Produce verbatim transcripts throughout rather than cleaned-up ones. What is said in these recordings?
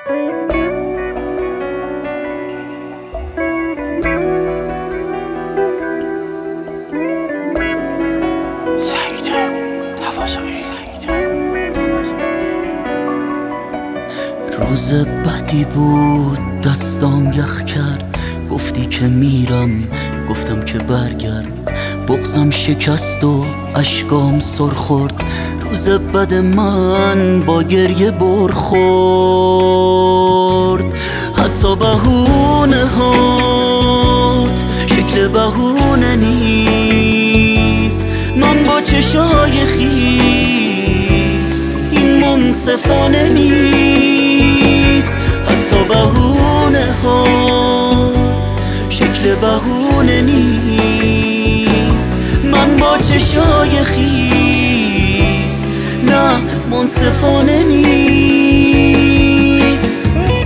روز بدی بود، دستام یخ کرد. گفتی که میرم، گفتم که برگرد. بغضم شکست و اشکام سر خورد. روز بد من با گریه برخورد. حتی بهونه هات شکل بهونه نیست. من با چشای خیس این منصفانه نیست. حتی بهونه هات شکل بهونه نیست. من با چشای خیس نه منصفانه نیست.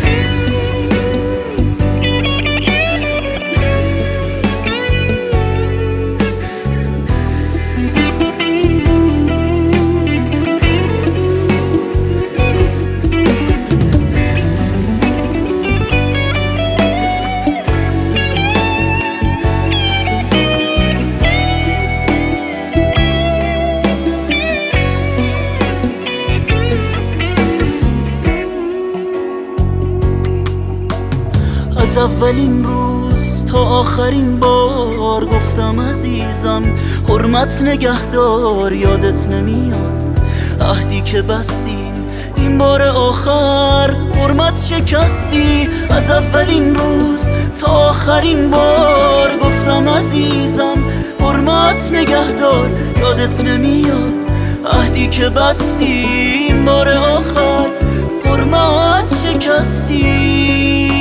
از اولین روز تا آخرین بار گفتم عزیزم حرمت نگهدار. یادت نمیاد عهدی که بستیم این بار آخر حرمت شکستی. از اولین روز تا آخرین بار گفتم عزیزم حرمت نگهدار. یادت نمیاد عهدی که بستیم بار آخر حرمت شکستی.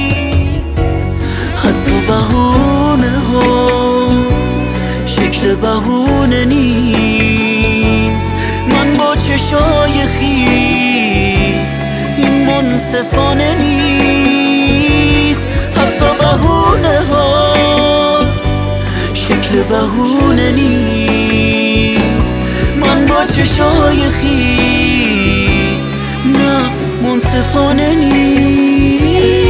حتی بهونه هات شکل بهونه نیست. من با چشای خیس این منصفانه نیست. حتی بهونه هات شکل بهونه نیست. من با چشای خیس نه منصفانه نیست.